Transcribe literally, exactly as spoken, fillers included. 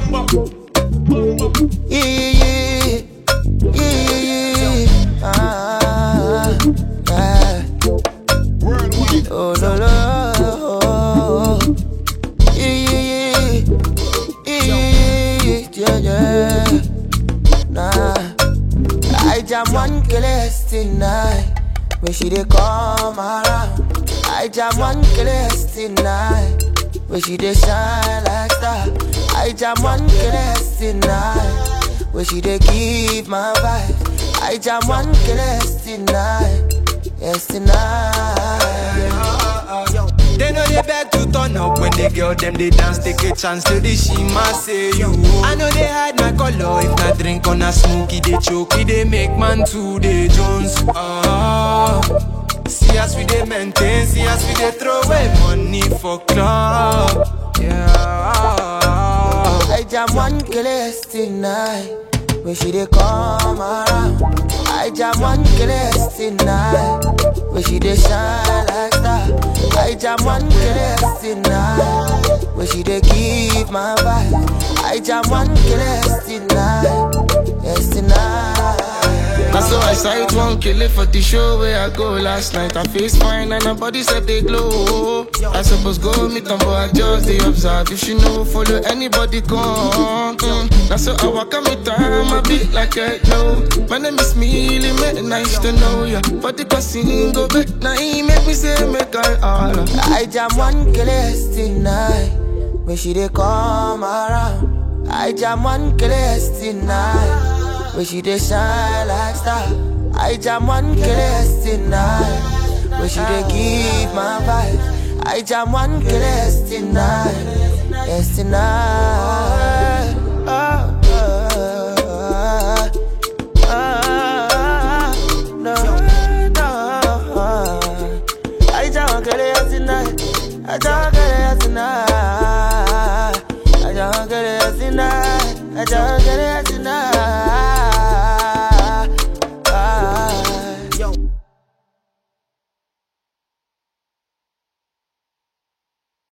Yeah, yeah, yeah, yeah, yeah. Ah, yeah. Oh, no, no. Yeah, yeah, yeah, yeah, yeah, yeah. Nah, I jam one class tonight. When she dey come around, I jam one class tonight. When she dey shine like star, I jam one class tonight. When she dey give my vibe, I jam one class tonight. Yes, tonight. They know they beg to turn up when they girl them they dance, take a chance till the shima say you. I know they hide my color, if not drink on a smoky, they choke, they make man to the Jones. Ah, see us we they maintain, see us we they throw away money for club. Yeah. I jam one class tonight. When she dey come around, I jam one class tonight. When she dey shine like star, I jam one class tonight. When she dey give my vibe, I jam one class tonight. Yes, tonight. That's so I sight one kill it for the show where I go last night. I face fine and her body said they glow. I suppose go meet them, but I just they observe. If she know follow anybody come. Mm. That's so I walk on me time, I beat like a yo. My name is Millie, make nice to know ya. But the casino go back now, he make me say make I all. I jam one class tonight. When she dey come around, I jam one class tonight. When she dey shine like star, I jam one class tonight. When she dey give my vibe, I jam one class tonight. Yes, tonight. Oh, oh, oh, oh, no, no. I jam one class tonight. I jam one class tonight. I jam one class tonight. I jam one class tonight.